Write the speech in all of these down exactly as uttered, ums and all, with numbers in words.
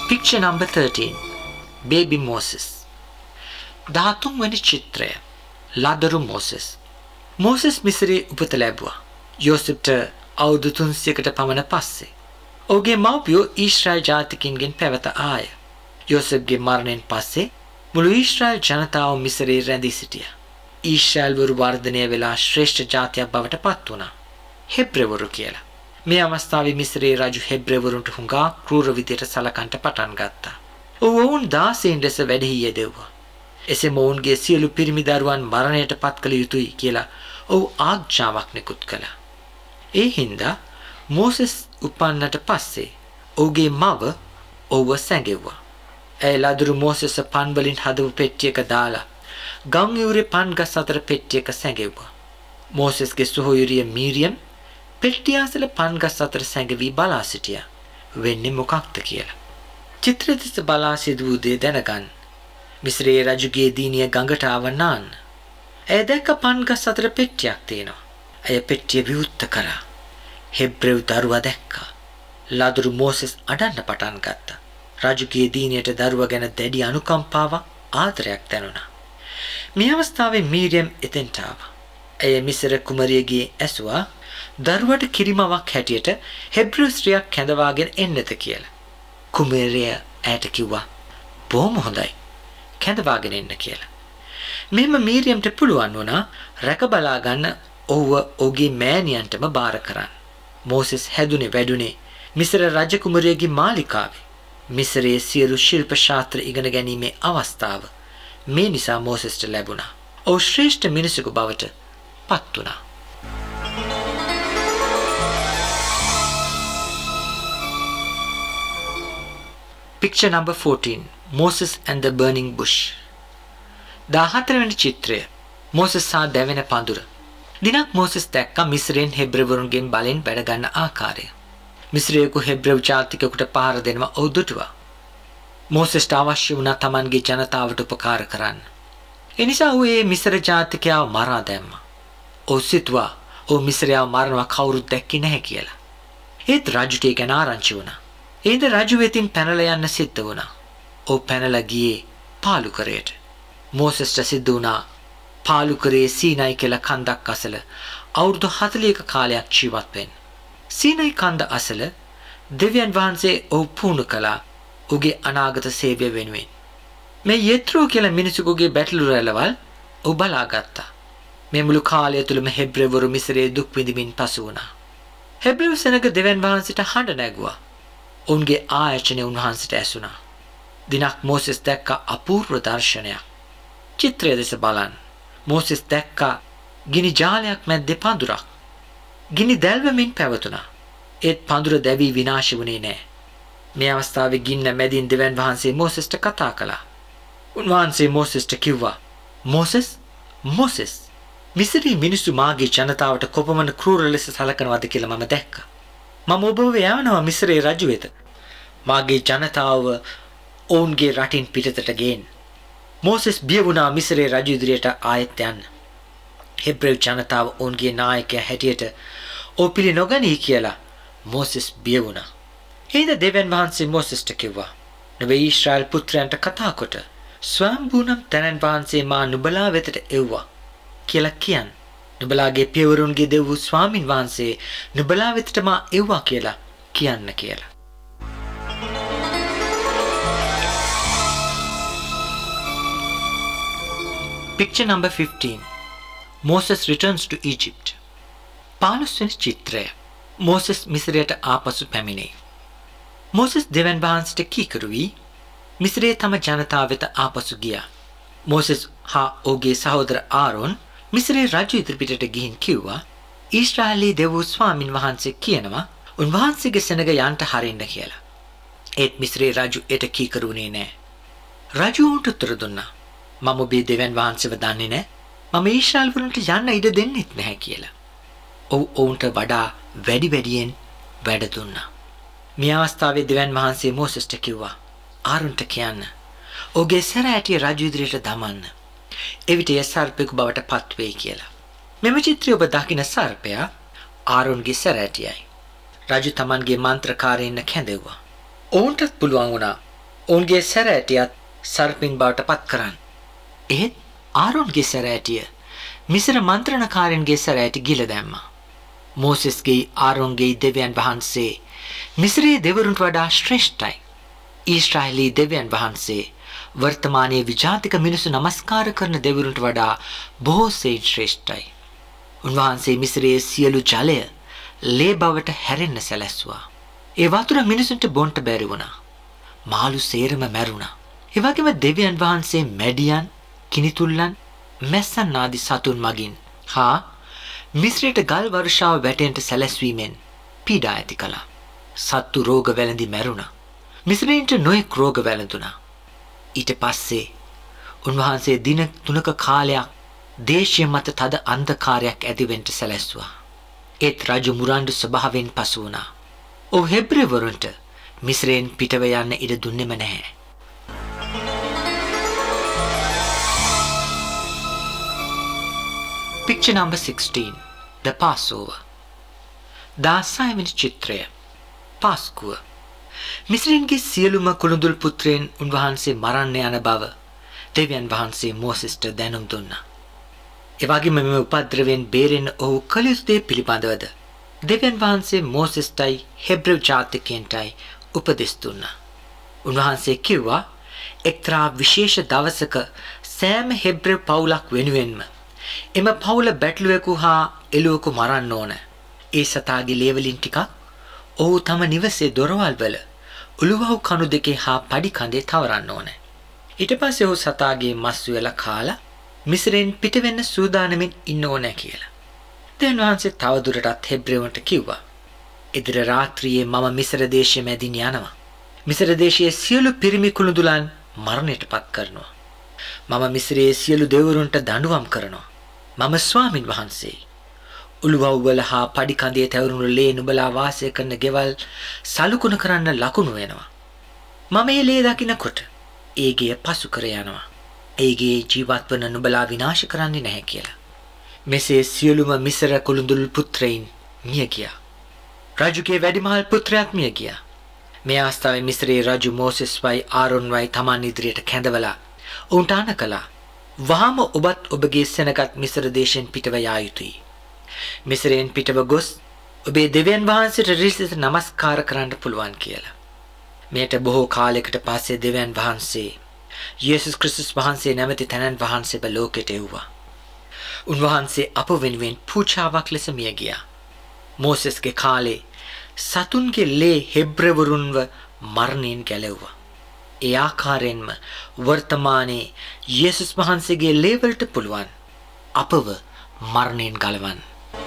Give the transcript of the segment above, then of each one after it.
Picture number thirteen. Baby Moses. දහතුන් වෙනි චිත්‍රය. ලදරු මෝසෙස්. මෝසෙස් මිස්රයේ උපත ලැබුවා. යෝසෙප්ට අවුරුදු තුන්සියයකට පමණ පස්සේ. ඔහුගේ මව්පියෝ ඊශ්‍රායල් ජාතිකින්ගෙන් පැවත ආය. යෝසෙප්ගේ මරණයෙන් පස්සේ මුළු ඊශ්‍රායල් ජනතාව මිස්රයේ රැඳී සිටියා. ඊශ්‍රායල්වරු වර්ධනය වෙලා ශ්‍රේෂ්ඨ ජාතියක් බවට පත් වුණා. හෙබ්‍රෙවරු කියලා. මේ අවස්ථාවේ මිස්රයේ රජු හෙබ්‍රෙවරුන්ට හුඟා ක්‍රූර විදියට සලකන්නට පටන් ගත්තා. ඔවුන් දාසීන් ලෙස වැඩහි යෙදෙව්වා. එසේම ඔවුන්ගේ සියලු පිරිමි දරුවන් මරණයට පත් කළ යුතුයි කියලා ඔහු ආඥාවක් නිකුත් කළා. ඒ හින්දා මෝසෙස් උපන්නට පස්සේ ඔහුගේ මව ඔහුව සැඟෙව්වා. ඇය ලදරු මෝසෙස් පන් වලින් හදපු පෙට්ටියක දාලා ගම් යුරේ පන් ගස් අතර පෙට්ටියක සැඟෙව්වා. මෝසෙස්ගේ සොහොයුරිය මීරියම් පෙට්ටිය අසල පන් ගස් අතර සැඟවී බලා සිටියා. වෙන්නේ මොකක්ද කියලා. චිත්‍රය දෙස බලා සිදු වූ දේ දැනගන්න. මිස්රයේ රජුගේ දීනිය ගඟට ආව නාන්න. ඇය දැක්ක පන් ගස් අතර පෙට්ටියක් තියෙනවා. ඇය පෙට්ටිය විවුර්ත කරා. හෙබ්‍රෙව් දරුවා දැක්කා. ලදරු මෝසෙස් අඬන්න පටන් ගත්තා. රජුගේ දීනියට දරුවා ගැන දැඩි අනුකම්පාවක් ආදරයක් දැනුණා. මේ අවස්ථාවේ මීරියම් එතෙන්ට ආවා. ඇය මිස්ර කුමරියගේ ඇසුවා දරුවට කිරිමවක් හැටියට හෙබ්‍රෙව් ස්ත්‍රියක් කැඳවාගෙන එන්නත කියලා. කුමරිය ඇයට කිව්වා බොහොම හොඳයි කැඳවාගෙන එන්න කියලා. මෙහෙම මීරියම්ට පුළුවන් වුණා රැක බලා ගන්න ඔහුව ඔහුගේ මෑණියන්ටම බාර කරන්න. මෝසෙස් හැදුනේ වැඩුනේ මිස්ර රජකුමරියගේ මාලිකාවේ. මිස්රයේ සියලු ශිල්ප ශාස්ත්‍ර ඉගෙන ගැනීමේ අවස්ථාව මේ නිසා මෝසෙස්ට ලැබුණා. ඔහු ශ්‍රේෂ්ඨ මිනිසෙකු බවට පත් වුණා. Picture number fourteen. Moses and the burning bush. දාහතර වෙනි චිත්‍රය. මෝසෙස් සහ දැවෙන පඳුර. දිනක් මෝසෙස් දැක්කා මිස්රයෙන් හෙබ්‍රෙවරුන්ගෙන් බලෙන් වැඩ ගන්න ආකාරය. මිස්රයෙකු හෙබ්‍රෙව් ජාතිකයෙකුට පහර දෙනවා ඔහු දුටුවා. මෝසෙස්ට අවශ්‍ය වුණා තමන්ගේ ජනතාවට උපකාර කරන්න. ඒ නිසා ඔහු ඒ මිස්ර ජාතිකයාව මරා දැම්මා. ඔහු සිතුවා ඔහු මිස්රයාව මරනවා කවුරුත් දැක්කේ නැහැ කියලා. ඒත් රජුට ඒ ගැන ආරංචි වුණා. ඒද රජු වෙතින් පැනලා යන්න සිද්ධ වුණා. ඔහු පැනලා ගියේ පාලුකරයට. මෝසෙස්ට සිද්ධ වුණා පාලුකරේ සීනයි කියලා කන්දක් අසල අවුරුදු හතළිහක කාලයක් ජීවත් වෙන්න. සීනයි කන්ද අසල දෙවියන් වහන්සේ ඔහු පුහුණු කළා ඔහුගේ අනාගත සේවය වෙනුවෙන්. මේ යෙත්‍රෝ කියලා මිනිසෙකුගේ බැටළු රැළවල් ඔහු බලාගත්තා. මේ මුළු කාලය තුලම හෙබ්‍රෙවරු මිස්රයේ දුක් විඳින්මින් පසු වුණා. හෙබ්‍රෙව් සෙනඟ දෙවියන් වහන්සේට හඬ නැගුවා. උන්ගේ ආයතනය උන්වහන්සේට ඇසුණා. දිනක් මෝසෙස් දැක්ක අපූර්ව දර්ශනයක්. චිත්‍රය දෙස බලන්න. මෝසෙස් දැක්ක ගිනි ජාලයක් මැද්දේ පඳුරක්. ගිනි දැල්වමින් පැවතුණා. ඒත් පඳුර දැවි විනාශ වුණේ නැහැ. මේ අවස්ථාවේ ගින්න මැදින් දෙවියන් වහන්සේ මෝසෙස්ට කතා කළා. උන්වහන්සේ මෝසෙස්ට කිව්වා මෝසෙස් මෝසෙස් මිස්රී මිනිස්සු මාගේ ජනතාවට කොපමණ ක්‍රූර ලෙස සලකනවාද කියලා මම දැක්කා. මම ඔබව යවනවා මිස්රයේ රජු වෙත. මාගේ ජනතාව ඔවුන්ගේ රටින් පිටතට ගේන්න. මෝසෙස් බිය වුණා මිස්රයේ රජු ඉදිරියට ආයෙත් යන්න. හෙබ්‍රෙව් ජනතාව ඔවුන්ගේ නායකයා හැටියට ඔහු පිළි නොගනී කියලා මෝසෙස් බිය වුණා. එහෙද දෙවියන් වහන්සේ මෝසෙස්ට කිව්වා නුඹ ඊශ්‍රායල් පුත්‍රයන්ට කතා කොට ස්වයම්බූනම් තැනන් වහන්සේ මා නුඹලා වෙතට එව්වා කියලා කියන්න. නුඹලාගේ පියවරුන්ගේ දෙව් වූ ස්වාමින් වහන්සේ නුඹලා වෙතට මා එව්වා කියලා කියන්න කියලා. Picture number fifteen. Moses returns to Egypt. පහළොස් වෙනි චිත්‍රය. මෝසෙස් මිස්රයට ආපසු පැමිණේ. මෝසෙස් දෙවියන් වහන්සේට කීකරු වී මිස්රයේ තම ජනතාව වෙත ආපසු ගියා. මෝසෙස් හා ඔහුගේ සහෝදර ආරෝන් මිස්රයේ රජු ඉදිරිපිටට ගිහින් කිව්වා ඊශ්‍රායලී දෙව් වූ ස්වාමින් වහන්සේ කියනවා උන්වහන්සේගේ සෙනඟ යන්ට හරින්න කියලා. ඒත් මිස්රයේ රජු ඒට කීකරු වුණේ නැහැ. රජු උන්ට උත්තර දුන්නා මම ඔබේ දෙවියන් වහන්සේව දන්නේ නැහැ. මම ඊශ්‍රායල් වරුන්ට යන්න ඉඩ දෙන්නෙත් නැහැ කියලා. ඔව් ඔවුන්ට වඩා වැඩි වැඩියෙන් වැඩ දුන්නා. මේ අවස්ථාවේ දෙවියන් වහන්සේ මෝසෙස්ට කිව්වා ආරොන්ට කියන්න ඔහුගේ සැරෑටිය රජු ඉදිරියට දමන්න. එවිට ඒ සර්පෙකු බවට පත් වෙයි කියලා. මෙම චිත්‍රය ඔබ දකින සර්පයා ආරොන්ගේ සැරෑටියයි. රජු තමන්ගේ මන්ත්‍රකාරයින්න කැඳෙව්වා. ඔවුන්ටත් පුළුවන් වුණා ඔවුන්ගේ සැරෑටියත් සර්පින් බවට පත් කරන්න. එහෙත් ආරෝන්ගේ සැරෑටිය මිස්ර මන්ත්‍රණකාරයන්ගේ සැරෑටි ගිල දැම්මා. මෝසෙස්ගේ ආරෝන්ගේ දෙවියන් වහන්සේ මිස්රයේ දෙවරුන්ට වඩා ශ්‍රේෂ්ඨයි. ඊශ්‍රායලී දෙවියන් වහන්සේ වර්තමානයේ විජාතික මිනිසු නමස්කාර කරන දෙවරුන්ට වඩා බොහෝ සෙයින් ශ්‍රේෂ්ඨයි. උන්වහන්සේ මිස්රයේ සියලු ජලය ලේ බවට හැරෙන්න සැලැස්සුවා. ඒ වතුර මිනිසුන්ට බොන්ට බැරි වුණා. මාළු සේරම මැරුණා. ඒ වගේම දෙවියන් වහන්සේ මැඩියන්, කිනිතුල්ලන්, මැස්සන් ආදී සතුන් මගින් හා මිස්රයට ගල් වර්ෂාව වැටෙන්න සැලැස්වීමෙන් පීඩා ඇති කළා. සත්තු රෝග වැළඳි මැරුණා. මිස්රීන්ට නොයෙක් රෝග වැළඳුණා. ඊට පස්සේ උන්වහන්සේ දින තුනක කාලයක් දේශය මත තද අන්ධකාරයක් ඇතිවෙන්න සැලැස්සුවා. ඒත් රජු මුරණ්ඩු ස්වභාවයෙන් පසු වුණා. ඔව් හෙබ්‍රේවරුන්ට මිස්රයෙන් පිටව යන්න ඉඩ දුන්නෙම නැහැ. Picture number sixteen. The Passover. දාසයවෙනි චිත්‍රය. පාස්කුව. මිස්රයන්ගේ සියලුම කුළුඳුල් පුත්‍රයන් උන්වහන්සේ මරන්න යන බව දෙවියන් වහන්සේ මෝසෙස්ට දැනුම් දුන්නා. ඒ වගේම මෙම උපද්‍රවයෙන් බේරෙන්න ඔහු කළ යුතු දේ පිළිබඳවද දෙවියන් වහන්සේ මෝසෙස්ටයි හෙබ්‍රෙව් ජාතිකයන්ටයි උපදෙස් දුන්නා. උන්වහන්සේ කිව්වා එක්තරා විශේෂ දවසක සෑම හෙබ්‍රෙව් පවුලක් වෙනුවෙන්ම එම පවුල බැටළුවෙකු හා එළුවෙකු මරන්න ඕන. ඒ සතාගේ ලේවලින් ටිකක් ඔහු තම නිවසේ දොරවල් වල උළුවහු කණු දෙකේ හා පඩි කඳේ තවරන්න ඕන. ඊට පස්සේ ඔහු සතාගේ මස් වේල කාලා මිස්රයෙන් පිට වෙන්න සූදානමින් ඉන්න ඕන කියලා. දෙවියන් වහන්සේ තවදුරටත් හෙබ්‍රේවන්ට කිව්වා. ඉදිර රාත්‍රියේ මම මිස්ර දේශයේ මැදින් යනවා. මිස්ර දේශයේ සියලු පිරිමි කුළුඳුලන් මරණයටපත් කරනවා. මම මිස්රයේ සියලු දෙවිවරුන්ට දඬුවම් කරනවා. මම ස්වාමින් වහන්සේ. උළුවව් වල හා පඩි කඳේ තැවරුණු ලේ නුඹලා වාසය කරන ගෙවල් සලකුණු කරන්න ලකුණු වෙනවා. මම මේ ලේ දකින්නකොට ඒගේ පසු කර යනවා. ඒගේ ජීවත් වන නුඹලා විනාශ කරන්නේ නැහැ කියලා. මෙසේ සියලුම මිස්ර කුළුඳුල් පුත්‍රයන් මිය ගියා. රජුගේ වැඩිමහල් පුත්‍රයාත් මිය ගියා. මේ අවස්ථාවේ මිස්රයේ රජු මෝසෙස් වයි ආරොන් වයි තමන් ඉදිරියට කැඳවලා උන්ට ආන කළා. වහාම ඔබත් ඔබගේ සෙනගත් මිස්ර දේශයෙන් පිටව යා යුතුයි. මිස්රයෙන් පිටව ගොස් ඔබේ දෙවියන් වහන්සේට රිසිත නමස්කාර කරන්න පුළුවන් කියලා. මේට බොහෝ කාලයකට පස්සේ දෙවියන් වහන්සේ යේසුස් ක්‍රිස්තුස් වහන්සේ නැමැති තැනන් වහන්සේ බලෝකෙට එව්වා. උන්වහන්සේ අප වෙනුවෙන් පූජාවක් ලෙස මිය ගියා. මෝසෙස්ගේ කාලේ සතුන්ගේ ලේ හෙබ්‍රවරුන්ව මරණයෙන් ගැලෙව්වා. ඒ ආකාරයෙන්ම වර්තමානයේ යේසුස් වහන්සේගේ ලේ වලට පුළුවන් අපව මරණයෙන් ගලවන්න.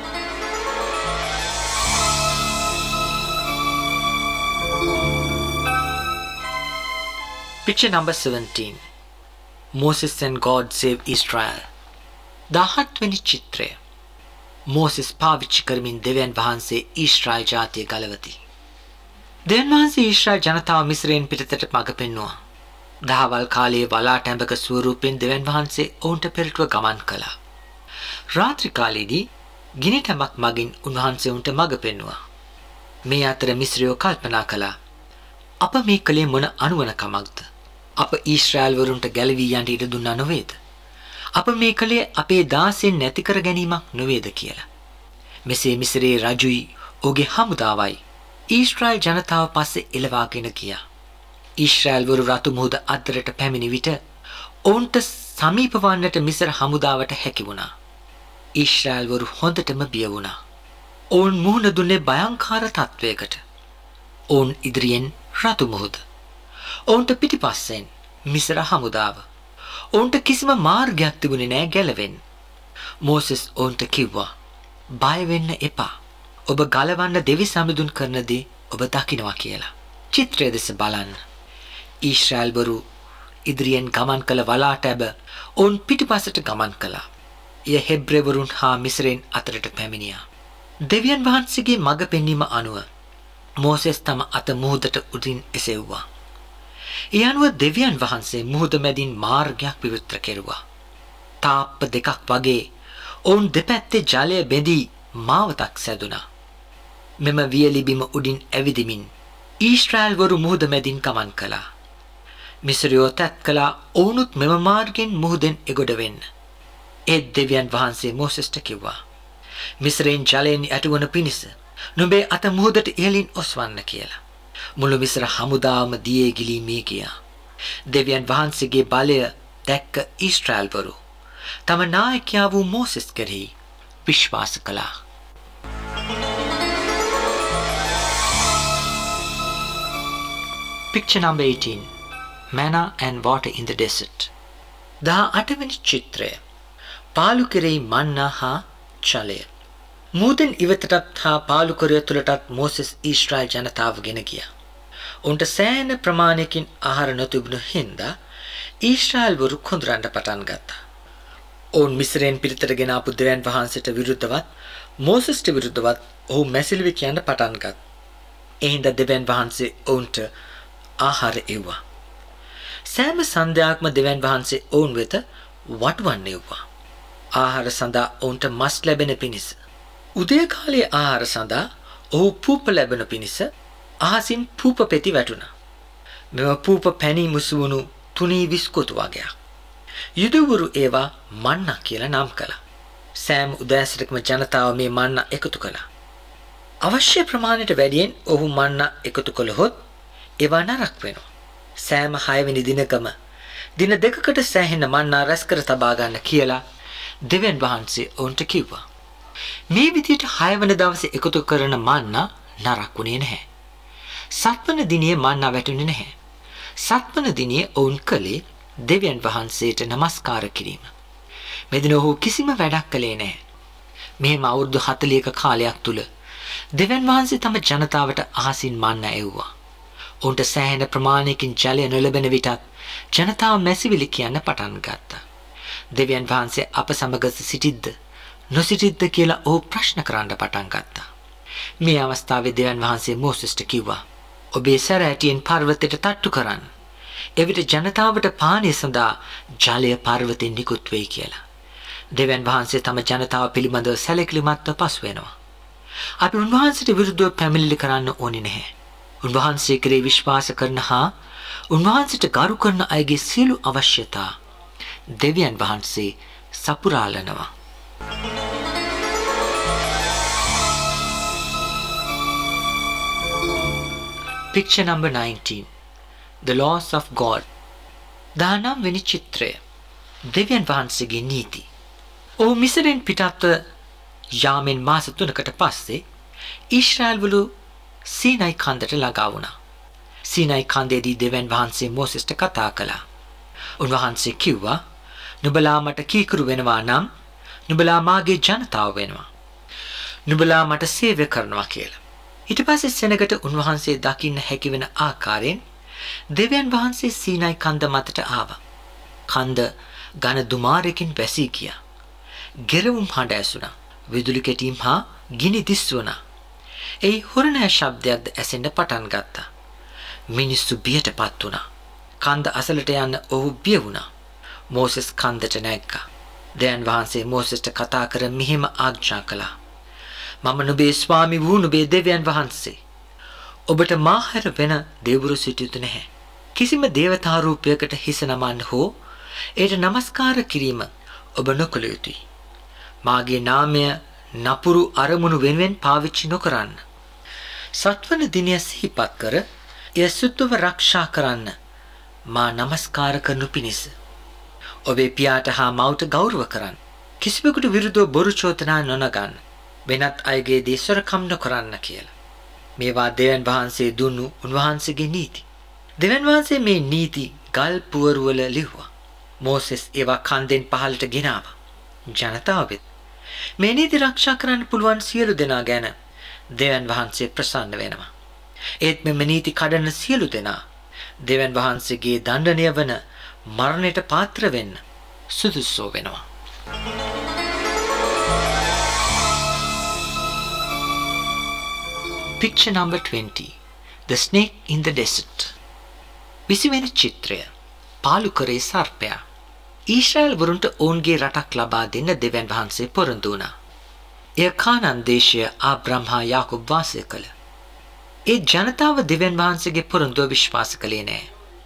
Picture number seventeen. Moses and God save Israel. දාහත්වෙනි චිත්‍රය. මෝසෙස් පාවිච්චි කරමින් දෙවියන් වහන්සේ ඊශ්‍රායල් ජාතිය ගලවති. දෙවියන් වහන්සේ ඊශ්‍රායල් ජනතාව මිස්රයෙන් පිටතට මඟ පෙන්වුවා. දහවල් කාලයේ වලාට ඇඹක ස්වරූපෙන් දෙවියන් වහන්සේ ඔවුන්ට පෙරටුව ගමන් කළා. රාත්‍රී කාලයේදී ගිනි තැඹක් මගින් උන්වහන්සේ උන්ට මඟ පෙන්වුවා. මේ අතර මිස්රයෝ කල්පනා කළා අප මේ කලේ මොන අනුවණකමක්ද? අප ඊශ්‍රායල් වරුන්ට ගැලවී යන්න ඉඩ දුන්නා නොවේද? අප මේ කලේ අපේ දාසෙන් නැති කර ගැනීමක් නොවේද කියලා. මෙසේ මිස්රයේ රජුයි ඔහුගේ හමුදාවයි ඊශ්‍රායල් ජනතාව පස්සේ එළවාගෙන ගියා. ඊශ්‍රායල් වරු රතු මුහුද අතරට පැමිණි විට ඔවුන්ට සමීප වන්නට මිස්ර හමුදාවට හැකි වුණා. ඊශ්‍රායල් වරු හොඳටම බිය වුණා. ඔවුන් මුහුණ දුන්නේ භයංකාර තත්වයකට. ඔවුන් ඉදිරියෙන් රතු මුහුද. ඔවුන්ට පිටිපස්සෙන් මිස්ර හමුදාව. ඔවුන්ට කිසිම මාර්ගයක් තිබුණේ නැහැ ගැලවෙන්න. මෝසෙස් ඔවුන්ට කිව්වා බය වෙන්න එපා. ඔබ ගලවන්න දෙවි සමිඳුන් කරන දේ ඔබ දකින්නවා කියලා. චිත්‍රය දෙස බලන්න. ඊශ්‍රායල් වරු ඉදිරියෙන් ගමන් කළ වලාට ඇබ ඔවුන් පිටිපසට ගමන් කළා. එය හෙබ්‍රේවරුන් හා මිස්රයන් අතරට පැමිණියා. දෙවියන් වහන්සේගේ මඟ පෙන්වීම අනුව මෝසෙස් තම අත මුහුදට උඩින් එසෙව්වා. ඒ අනුව දෙවියන් වහන්සේ මුහුද මැදින් මාර්ගයක් විවෘත කෙරුවා. තාප්ප දෙකක් වගේ ඔවුන් දෙපැත්තේ ජලය බැඳී මාවතක් සැදුනා. මෙම වියලි බිම උඩින් ඇවිදිමින් ඊශ්‍රායල් වරු මුහුද මැදින් ගමන් කළා. මිස්රයෝ තත් කළා ඔවුනුත් මෙම මාර්ගෙන් මුහුදෙන් එගොඩ වෙන්න. ඒත් දෙවියන් වහන්සේ මෝසෙස්ට කිව්වා මිස්රයෙන් ජලයෙන් ඇටවන පිණිස නුඹේ අත මුහුදට ඉහළින් ඔස්වන්න කියලා. මුළු මිස්ර හමුදාවම දියේ ගිලී මිය ගියා. දෙවියන් වහන්සේගේ බලය දැක්ක ඊශ්‍රායල්වරු තම නායකයා වූ මෝසෙස් කෙරෙහි විශ්වාස කළා. Picture number eighteen. Manna and water in the desert. දහඅට වෙනි චිත්‍රය. පාලු කෙරෙහි මන්නා හා ජලය. මුහුදෙන් ඉවතටත් හා පාලු කරය තුළටත් මෝසෙස් ඊශ්‍රායල් ජනතාව ගෙන ගියා. උන්ට සෑහෙන ප්‍රමාණයකින් ආහාර නොතිබුණු හින්දා ඊශ්‍රායල්වරු කොඳුරන්න පටන් ගත්තා. ඔවුන් මිස්රයෙන් පිරිතට ගෙන ආපු දෙවියන් වහන්සේට විරුද්ධවත් මෝසෙස්ට විරුද්ධවත් ඔහු මැසිලිවි කියන්න පටන් ගත්තා. ඒ හින්දා දෙවියන් වහන්සේ ඔවුන්ට ආහාර එව්වා. සෑම සන්ධ්‍යාවක්ම දෙවියන් වහන්සේ ඔවුන් වෙත වටවන්න එව්වා. ආහාර සඳහා ඔවුන්ට මස් ලැබෙන පිණිස. උදේ කාලයේ ආහාර සඳහා ඔහු පූප ලැබෙන පිණිස අහසින් පූප පෙති වැටුණා. මෙම පූප පැණි මුසුවුණු තුනී විස්කොතු වගයක්. යුදවරු ඒවා මන්නා කියලා නම් කළා. සෑම උදෑසනකම ජනතාව මේ මන්නා එකතු කළා. අවශ්‍ය ප්‍රමාණයට වැඩියෙන් ඔහු මන්නා එකතු කළහොත් ඒවා නරක වෙනවා. සෑම හයවෙනි දිනකම දින දෙකකට සෑහෙන මන්නා රැස් කර තබා ගන්න කියලා දෙවියන් වහන්සේ ඔවුන්ට කිව්වා. මේ විදිහට හයවන දවසේ එකතු කරන මන්නා නරක වුණේ නැහැ. සත්වන දිනේ මන්නා වැටුනේ නැහැ. සත්වන දිනේ ඔවුන් කළේ දෙවියන් වහන්සේට නමස්කාර කිරීම. මෙදින ඔහු කිසිම වැඩක් කළේ නැහැ. මෙහෙම අවුරුදු හතළිහක කාලයක් තුල දෙවියන් වහන්සේ තම ජනතාවට අහසින් මන්නා එව්වා. උන්ට සෑහෙන ප්‍රමාණයකින් ජලය නොලැබෙන විටත් ජනතාව මැසිවිලි කියන්න පටන් ගත්තා. දෙවියන් වහන්සේ අප සමග සිටිද්ද නොසිටිද්ද කියලා ඔහු ප්‍රශ්න කරන්න පටන් ගත්තා. මේ අවස්ථාවේ දෙවියන් වහන්සේ මෝසෙස්ට කිව්වා ඔබේ සැරෑටියෙන් පර්වතයට තට්ටු කරන්න. එවිට ජනතාවට පානීය සඳහා ජලය පර්වතෙන් නිකුත් වෙයි කියලා. දෙවියන් වහන්සේ තම ජනතාව පිළිබඳව සැලකිලිමත්ව පසු වෙනවා. අපි උන්වහන්සේට විරුද්ධව පැමිණිලි කරන්න ඕනේ නැහැ. උන්වහන්සේ කෙරෙහි විශ්වාස කරන හා උන්වහන්සේට ගරු කරන අයගේ සියලු අවශ්‍යතා දෙවියන් වහන්සේ සපුරාලනවා. Picture number nineteen. The laws of God. දහනවය වෙනි චිත්‍රය. දෙවියන් වහන්සේගේ නීති. ඔහු මිස්රයෙන් පිටත්ව යාමෙන් මාස තුනකට පස්සේ ඊශ්‍රායල්වරු සීනයි කන්දට ළඟා වුණා. සීනයි කන්දේදී දෙවියන් වහන්සේ මෝසෙස්ට කතා කළා. උන්වහන්සේ කිව්වා නුඹලා මට කීකරු වෙනවා නම් නුඹලා මාගේ ජනතාව වෙනවා. නුඹලා මට සේවය කරනවා කියලා. ඊට පස්සේ සෙනගට උන්වහන්සේ දකින්න හැකි වෙන ආකාරයෙන් දෙවියන් වහන්සේ සීනයි කන්ද මතට ආවා. කන්ද ඝන දුමාරකින් වැසී ගියා. ගෙරවුම් හඬ ඇසුණා. විදුලි කැටීම් හා ගිනි දිස් වුණා. ඒ හොරණෑ ශබ්දයක්ද ඇසෙන්න පටන් ගත්තා. මිනිස්සු බියටපත් වුණා. කන්ද අසලට යන්න ඔහු බිය වුණා. මෝසෙස් කන්දට නැග්ගා. දෙවියන් වහන්සේ මෝසෙස්ට කතා කර මෙහිම ආඥා කළා. මම නුඹේ ස්වාමි වූ නුඹේ දෙවියන් වහන්සේ. ඔබට මාහැර වෙන දෙවිවරු සිටියුතු නැහැ. කිසිම දේවතා රූපයකට හිස නමන්න හෝ ඒට নমස්කාර කිරීම ඔබ නොකළ යුතුයි. මාගේ නාමය නපුරු අරමුණු වෙනුවෙන් පාවිච්චි නොකරන්න. සත්වන දිනය සිහිපත් කර එය සුද්ධව ආරක්ෂා කරන්න මා নমස්කාර කරනු පිණිස. ඔබේ පියාට හා මව්ට ගෞරව කරන්න. කිසිවෙකුට විරුද්ධව බොරු චෝදනා නොනගන්න. වෙනත් අයගේ දේ සොරකම් නොකරන්න කියලා. මේවා දෙවියන් වහන්සේ දුන්නු උන්වහන්සේගේ නීති. දෙවියන් වහන්සේ මේ නීති ගල් පුවරුවල ලිව්වා. මෝසෙස් ඒවා කන්දෙන් පහළට ගෙනාවා. ජනතාවෙත් මේ නීති ආරක්ෂා කරන්න පුළුවන් සියලු දෙනා ගැන දෙවියන් වහන්සේ ප්‍රසන්න වෙනවා. ඒත් මෙම නීති කඩන සියලු දෙනා දෙවියන් වහන්සේගේ දණ්ඩනය වන මරණයට පාත්‍ර වෙන්න සුදුසු වෙනවා. Picture number twenty. The snake in the desert. විසිවෙනි චිත්‍රය. පාලුකරේ සර්පයා. ඊශ්‍රායල් වරුන්ට ඔවුන්ගේ රටක් ලබා දෙන්න දෙවියන් වහන්සේ පොරොන්දු වුණා. එය කානාන් දේශය ආබ්‍රහම් හා යාකෝබ් වාසය කළ. ඒ ජනතාව දෙවියන් වහන්සේගේ පොරොන්දුව විශ්වාස කළේ නැහැ.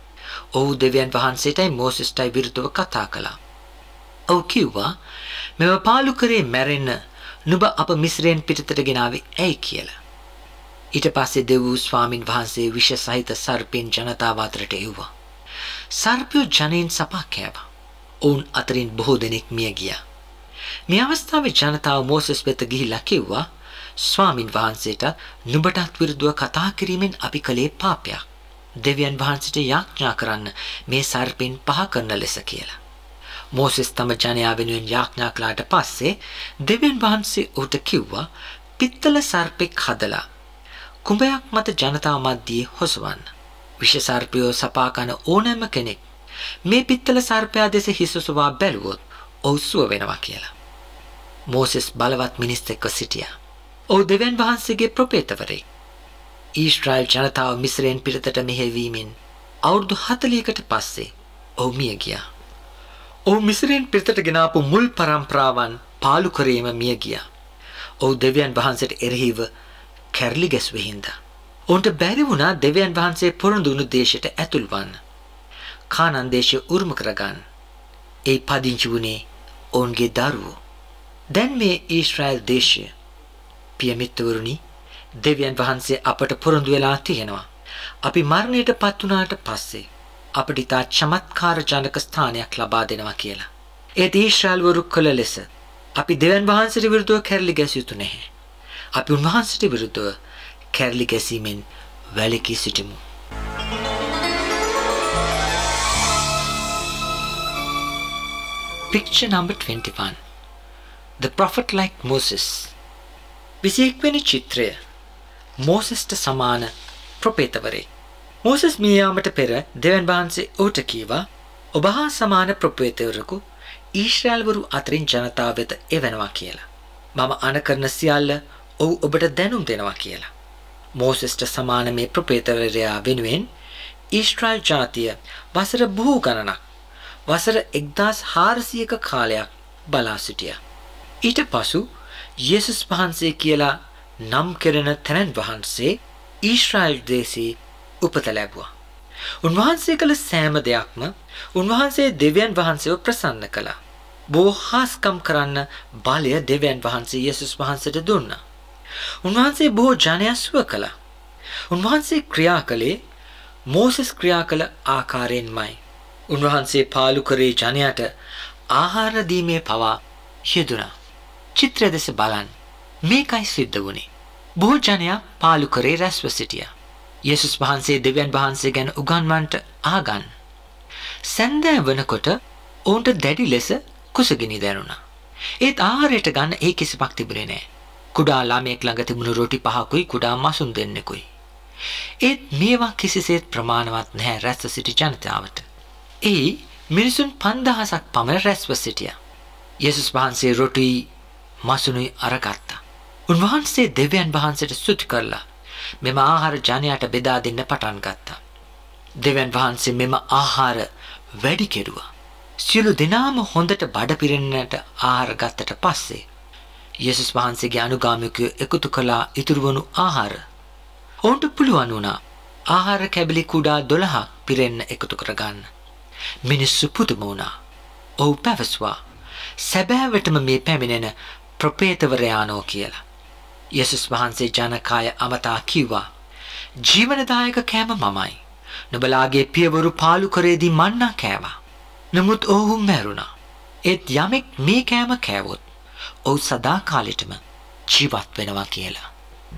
ඔහු දෙවියන් වහන්සේටයි මෝසෙස්ටයි විරුද්ධව කතා කළා. ඔහු කිව්වා මෙව පාලු කරේ මැරෙන්න නුඹ අප මිස්රයෙන් පිටතට ගෙනාවේ ඇයි කියලා. ඊට පස්සේ දෙව් ස්වාමින් වහන්සේ විෂ සහිත සර්පෙන් ජනතාව අතරට එව්වා. සර්පයෝ ජනයින් සපා කෑවා. ඔවුන් අතරින් බොහෝ දෙනෙක් මිය ගියා. මේ අවස්ථාවේ ජනතාව මෝසෙස් වෙත ගිහිල්ලා කිව්වා ස්වාමින් වහන්සේට නුඹටත් විරුද්ධව කතා කිරීමෙන් අපි කළේ පාපයක්. දෙවියන් වහන්සේට යාඥා කරන්න මේ සර්පෙන් පහ කරන ලෙස කියලා. මෝසෙස් තම ජනයා වෙනුවෙන් යාඥා කළාට පස්සේ දෙවියන් වහන්සේ ඌට කිව්වා පිත්තල සර්පෙක් හදලා කුඹයක් මත ජනතාව මැදියේ හොසවන්න. විෂ සර්පයෝ සපා කන ඕනෑම කෙනෙක් මේ පිත්තල සර්පයා දෙස හිස සුවා බැලුවොත් ඔහු සුව වෙනවා කියලා. මෝසෙස් බලවත් මිනිස් එක්ක සිටියා. ඔහු දෙවියන් වහන්සේගේ ප්‍රොපේතවරයෙක්. ඊශ්‍රායල් ජනතාව මිස්රයෙන් පිටතට මෙහෙවීමෙන් අවුරුදු හතළිහකට පස්සේ ඔහු මිය ගියා. ඔහු මිස්රයෙන් පිටතට ගෙනාපු මුල් පරම්පරාවන් පාලු කරේම මිය ගියා. ඔහු දෙවියන් වහන්සේට එරෙහිව කැරලි ගැසුවේ හින්දා. ඔවුන්ට බැරි වුණා දෙවියන් වහන්සේ පොරොන්දු වුණු දේශයට ඇතුල් වන්න. කානාන් දේශය උරුම කරගන්න. ඒ පදිංචි වුණේ ඔවුන්ගේ දරුවෝ. දැන් මේ ඊශ්‍රායල් දේශය පියමිත්තුවරුනි දෙවියන් වහන්සේ අපට පොරොන්දු වෙලා තියෙනවා. අපි මරණයට පත් වුණාට පස්සේ අපිට ඉතා චමත්කාර ජනක ස්ථානයක් ලබා දෙනවා කියලා. ඒත් ඊශ්‍රායල් වරු කළ ලෙස අපි දෙවියන් වහන්සේට විරුද්ධව කැරලි ගැසිය යුතු නැහැ. අපි උන්වහන්සේට විරුද්ධව කැරලි ගැසීමෙන් වැළකී සිටිමු. Picture number twenty-one. The prophet like Moses. විසිඑක් වෙනි චිත්‍රය මෝසෙස්ට සමාන ප්‍රොපේතවරයෙක්. මෝසෙස් මිය යාමට පෙර දෙවියන් වහන්සේ ඌට කීවා ඔබ හා සමාන ප්‍රොපේතවරයෙකු ඊශ්‍රායල්වරු අතරින් ජනතාව වෙත එවනවා කියලා. මම අනකරන සියල්ල ඔහු ඔබට දැනුම් දෙනවා කියලා. මෝසෙස්ට සමාන මේ ප්‍රොපේතවරයා වෙනුවෙන් ඊශ්‍රායල් ජාතිය වසර බොහෝ ගණනක් වසර එක්දාස් හාරසියක කාලයක් බලා සිටියා. ඊට පසු යේසුස් වහන්සේ කියලා නම් කෙරෙන තැනන් වහන්සේ ඊශ්‍රායල් දේශයේ උපත ලැබුවා. උන්වහන්සේ කළ සෑම දෙයක්ම උන්වහන්සේ දෙවියන් වහන්සේව ප්‍රසන්න කළා. බොහෝ හාස්කම් කරන්න බලය දෙවියන් වහන්සේ යේසුස් වහන්සේට දුන්නා. උන්වහන්සේ බොහෝ ජනයා සුව කළා. උන්වහන්සේ ක්‍රියා කළේ මෝසෙස් ක්‍රියා කළ ආකාරයෙන්මයි. උන්වහන්සේ පාලු කරේ ජනයාට ආහාර දීමේ පවා යෙදුණා. චිත්‍රය දෙස බලන්න. මේකයි සිද්ධ වුණේ. බොහෝ ජනයා පාලු කරේ රැස්ව සිටියා. යේසුස් වහන්සේ දෙවියන් වහන්සේ ගැන උගන්වන්නට ආගන්. සැන්දෑ වනකොට ඔවුන්ට දැඩි ලෙස කුසගිනි දැනුණා. ඒත් ආහාරයට ගන්න ඒ කිසිවක් තිබුණේ නැහැ. කුඩා ළමයෙක් ළඟ තිබුණු රොටි පහකුයි කුඩා මසුන් දෙන්නෙකුයි. ඒත් මේවා කිසිසේත් ප්‍රමාණවත් නැහැ රැස්ව සිටි ජනතාවට. ඒ මිනිසුන් පන්දහසක් පමණ රැස්ව සිටියා. යේසුස් වහන්සේ රොටි මසුනුයි අරගත්තා. උන්වහන්සේ දෙවියන් වහන්සේට ස්තුති කළා. මෙම ආහාර ජනයාට බෙදා දෙන්න පටන් ගත්තා. දෙවියන් වහන්සේ මෙම ආහාර වැඩි කෙරුවා. සියලු දෙනාම හොඳට බඩ පිරෙන්නට ආහාර ගත්තට පස්සේ යේසුස් වහන්සේගේ අනුගාමිකයෝ එකතු කළා ඉතුරු වුණු ආහාර. ඔවුන්ට පුළුවන් වුණා ආහාර කැබලි කුඩා දොළහක් පිරෙන්න එකතු කරගන්න. මිනිස්සු පුදුම වුණා. ඔහු පැවසුවා සැබෑවටම මේ පැමිණෙන ප්‍රොපේතවරයානෝ කියලා. යේසුස් වහන්සේ ජනකාය අමතා කිව්වා ජීවනදායක කෑම මමයි. නුඹලාගේ පියවරු පාලු කරේදී මන්නා කෑවා. නමුත් ඔහු මැරුණා. ඒත් යමෙක් මේ කෑම කෑවොත් ඔහු සදාකාලෙටම ජීවත් වෙනවා කියලා.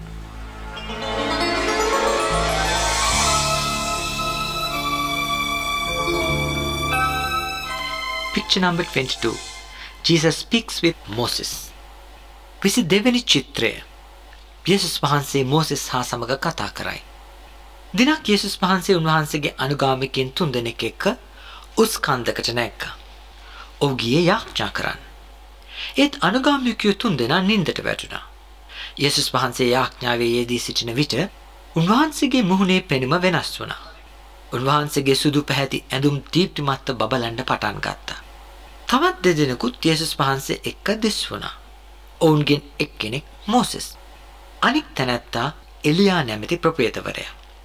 Picture number twenty-two. Jesus speaks with Moses. විසි දෙවැනි චිත්‍රය යේසුස් වහන්සේ මෝසෙස් හා සමග කතා කරයි. දිනක් යේසුස් වහන්සේ උන්වහන්සේගේ අනුගාමිකයන් තුන්දෙනෙක් එක්ක උස් කන්දකට නැග්ගා. ඔහු ගියේ යාඥා කරන්න. ඒත් අනුගාමිකයෝ තුන්දෙනා නින්දට වැටුණා. යේසුස් වහන්සේ යාඥාවේ යෙදී සිටින විට උන්වහන්සේගේ මුහුණේ පෙනුම වෙනස් වුණා. උන්වහන්සේගේ සුදු පැහැති ඇඳුම් දීප්තිමත්ව බබලන්න පටන් ගත්තා. තවත් දෙදෙනෙකුත් යේසුස් වහන්සේ එක්ක දිස් වුණා. ඔවුන්ගෙන් එක්කෙනෙක් මෝසෙස්. අනික් තැනැත්තා එලියා නැමැති ප්‍රොපේතවරයා.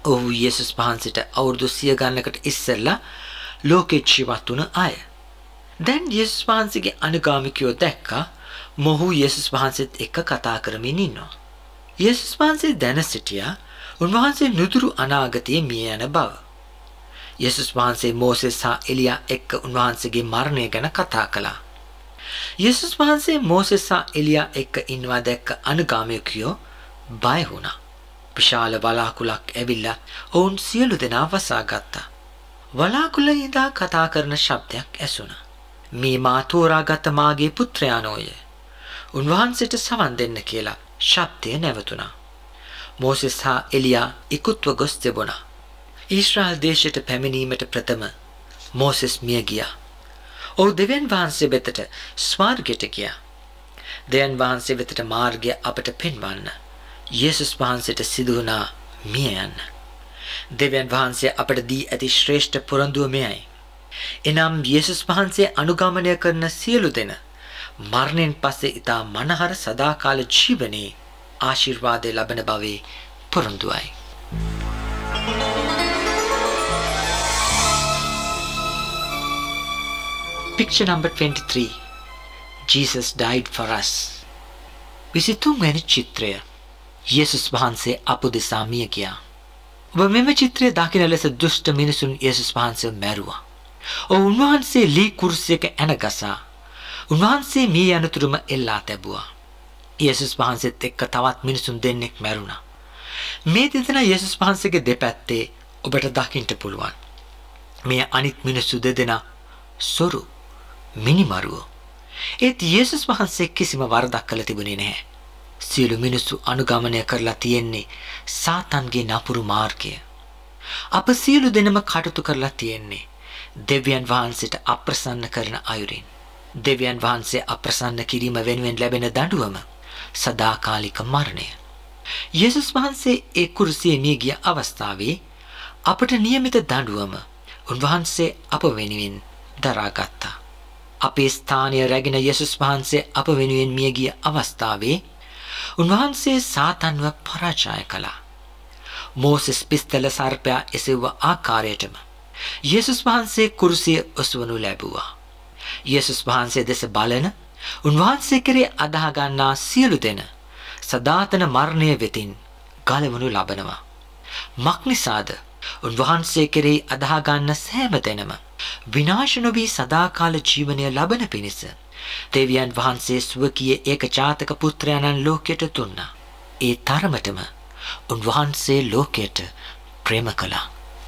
ඔහු යේසුස් වහන්සේට අවුරුදු සිය ගණනකට ඉස්සෙල්ලා ලෝකේ ජීවත් වුණ අය. දැන් යේසුස් වහන්සේගේ අනුගාමිකයෝ දැක්කා මොහු යේසුස් වහන්සේත් එක්ක කතා කරමින් ඉන්නවා. යේසුස් වහන්සේ දැන සිටියා උන්වහන්සේ නුදුරු අනාගතයේ මිය යන බව. යේසුස් වහන්සේ මෝසෙස් සහ එලියා එක්ක උන්වහන්සේගේ මරණය ගැන කතා කළා. යේසුස් වහන්සේ මෝසෙස් සහ එලියා එක්ක ඉන්නවා දැක්ක අනුගාමිකයෝ බය වුණා. විශාල වලාකුළක් ඇවිල්ලා ඔවුන් සියලු දෙනා වසාගත්තා. වලාකුළේ ඉඳලා කතා කරන ශබ්දයක් ඇසුණා. මේ මා තෝරාගත් මාගේ පුත්‍රයාණෝය. උන්වහන්සේට සවන් දෙන්න කියලා ශබ්දය නැවතුණා. මෝසෙස් හා එලියා ඉක්ුත්ව ගොස් තිබුණා. ඊශ්‍රායල් දේශයට පැමිණීමට ප්‍රථම මෝසෙස් මිය ගියා. ඔහු දෙවියන් වහන්සේ වෙතට ස්වර්ගයට ගියා. දෙවියන් වහන්සේ වෙතට මාර්ගය අපට පෙන්වන්න යේසුස් වහන්සේට සිදු වුණා මිය යන්න. දෙවියන් වහන්සේ අපට දී ඇති ශ්‍රේෂ්ඨ පොරොන්දුව මෙයයි. එනම් යේසුස් වහන්සේ අනුගමනය කරන සියලු දෙනා මරණයෙන් පස්සේ ඊතා මනහර සදාකාල ජීවනයේ ආශිර්වාදය ලබන බවේ පොරොන්දුවයි. Picture number twenty-three. Jesus died for us. විසිතුන් වෙනි චිත්‍රය. යේසුස් වහන්සේ අප දෙසා මිය ගියා. ඔබ මෙම චිත්‍රය දකින ලෙස දුෂ්ට මිනිසුන් යේසුස් වහන්සේව මැරුවා. ඔවුන් උන්වහන්සේ ලී කුරුසියක ඇනගසා උන්වහන්සේ මිය යනතුරුම එල්ලා තැබුවා. යේසුස් වහන්සේත් එක්ක තවත් මිනිසුන් දෙන්නෙක් මැරුණා. මේ දෙදෙනා යේසුස් වහන්සේගේ දෙපැත්තේ ඔබට දකින්න පුළුවන්. මේ අනිත් මිනිස්සු දෙදෙනා සොරු මිනිමරුවෝ. ඒත් යේසුස් වහන්සේ කිසිම වරදක් කළ තිබුණේ නැහැ. සියලු මිනිස්සු අනුගමනය කරලා තියෙන්නේ සාතන්ගේ නපුරු මාර්ගය. අප සියලු දෙනම කටයුතු කරලා තියෙන්නේ දෙවියන් වහන්සේට අප්‍රසන්න කරන අයුරින්. දෙවියන් වහන්සේ අප්‍රසන්න කිරීම වෙනුවෙන් ලැබෙන දඬුවම සදාකාලික මරණය. යේසුස් වහන්සේ ඒ කුරුසියේ මිය ගිය අවස්ථාවේ අපට නියමිත දඬුවම උන්වහන්සේ අප වෙනුවෙන් දරාගත්තා. අපේ ස්ථානය රැගෙන යේසුස් වහන්සේ අප වෙනුවෙන් මිය ගිය අවස්ථාවේ උන්වහන්සේ සාතන්ව පරාජය කළා. මෝසෙස් පිස්තල සර්පයා එසෙව්ව ආකාරයටම යේසුස් වහන්සේ කුරුසිය ඔසවනු ලැබුවා. යේසුස් වහන්සේ දෙස බලන උන්වහන්සේ කෙරේ අදහ ගන්නා සියලු දෙනා සදාතන මරණය වෙතින් ගලවනු ලබනවා. මක්නිසාද උන්වහන්සේ කෙරේ අදහ ගන්න සෑම දෙනම විනාශ නොවී සදාකාල ජීවනය ලබන පිණිස දෙවියන් වහන්සේ ස්වකීය ඒකජාතක පුත්‍රයාණන් ලෝකයට දුන්නා. ඒ තරමටම උන්වහන්සේ ලෝකයට ප්‍රේම කළා.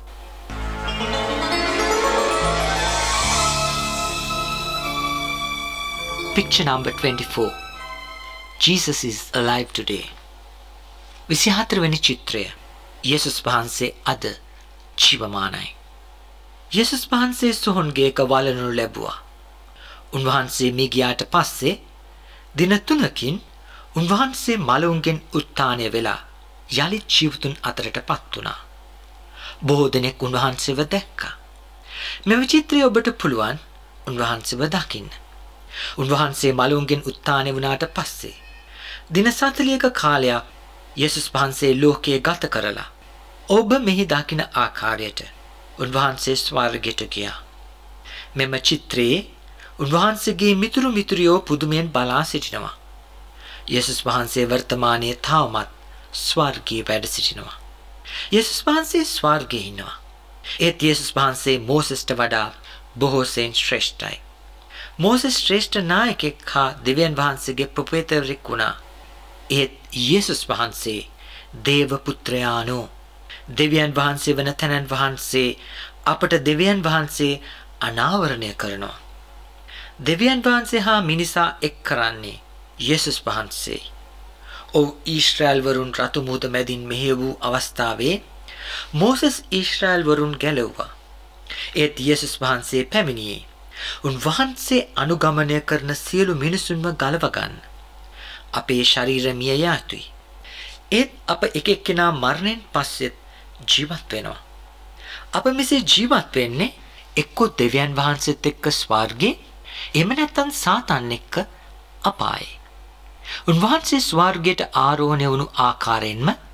Picture number twenty-four. Jesus is alive today. විසිහතර වෙනි චිත්‍රය. යේසුස් වහන්සේ අද ජීවමානයි. යේසුස් වහන්සේ සොහොන්ගේක වළනු ලැබුවා. උන්වහන්සේ මිය ගියාට පස්සේ දින තුනකින් උන්වහන්සේ මලවුන්ගෙන් උත්ථානය වෙලා යලිත් ජීවතුන් අතරටපත් වුණා. බොහෝ දෙනෙක් උන්වහන්සේව දැක්කා. මෙම චිත්‍රය ඔබට පුළුවන් උන්වහන්සේව දකින්න. උන්වහන්සේ මලවුන්ගෙන් උත්ථානය වුණාට පස්සේ දින සතලිහක කාලයක් යේසුස් වහන්සේ ලෝකයේ ගත කරලා ඔබ මෙහි දකින ආකාරයට උන්වහන්සේ ස්වර්ගයට ගියා. මෙම චිත්‍රයේ උන්වහන්සේගේ මිතුරු මිතුරියෝ පුදුමයෙන් බලා සිටිනවා. යේසුස් වහන්සේ වර්තමානයේ තාමත් ස්වර්ගයේ වැඩ සිටිනවා. යේසුස් වහන්සේ ස්වර්ගයේ ඉන්නවා. ඒත් යේසුස් වහන්සේ මෝසෙස්ට වඩා බොහෝ සෙයින් ශ්‍රේෂ්ඨයි. මෝසෙස් ශ්‍රේෂ්ඨ නායකෙක් හා දෙවියන් වහන්සේගේ ප්‍රොෆෙටරෙක් වුණා. ඒත් යේසුස් වහන්සේ දේව පුත්‍රයාණෝ දෙවියන් වහන්සේ වන තැනන් වහන්සේ අපට දෙවියන් වහන්සේ අනාවරණය කරනවා. දෙවියන් වහන්සේ හා මිනිසා එක් කරන්නේ යේසුස් වහන්සේ. ඔව් ඊශ්‍රායල් වරුන් රතු මුහුද මැදින් මෙහෙය වූ අවස්ථාවේ මෝසෙස් ඊශ්‍රායල් වරුන් ගැලවුවා. ඒත් යේසුස් වහන්සේ පැමිණියේ උන්වහන්සේ අනුගමනය කරන සියලු මිනිසුන්ව ගලව ගන්න. අපේ ශරීර මිය යතුයි. ඒත් අප එක එක්කෙනා මරණයෙන් පස්සෙත් ජීවත් වෙනවා. අප මෙසේ ජීවත් වෙන්නේ එක්කෝ දෙවියන් වහන්සේත් එක්ක ස්වර්ගේ, එහෙම නැත්නම් සාතන් එක්ක අපායේ. උන්වහන්සේ ස්වර්ගයට ආරෝහණය වුණු ආකාරයෙන්ම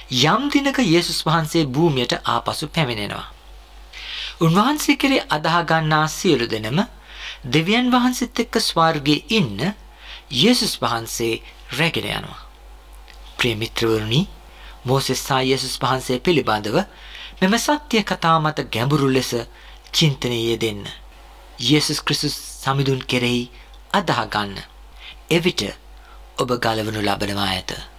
යම් දිනක යේසුස් වහන්සේ භූමියට ආපසු පැමිණෙනවා. උන්වහන්සේ කෙරේ අදහා ගන්නා සියලු දෙනම දෙවියන් වහන්සේත් එක්ක ස්වර්ගයේ ඉන්න යේසුස් වහන්සේ රැගෙන යනවා. ප්‍රිය මිත්‍රවරුනි, මෝසෙස් සහ යේසුස් වහන්සේ පිළිබඳව මෙම සත්‍ය කතාව මත ගැඹුරු ලෙස චින්තනයේ යෙදෙන්න. යේසුස් ක්‍රිස්තුස් සමිඳුන් කෙරෙහි අදහා ගන්න. එවිට ඔබ ගලවනු ලබනවා ඇත.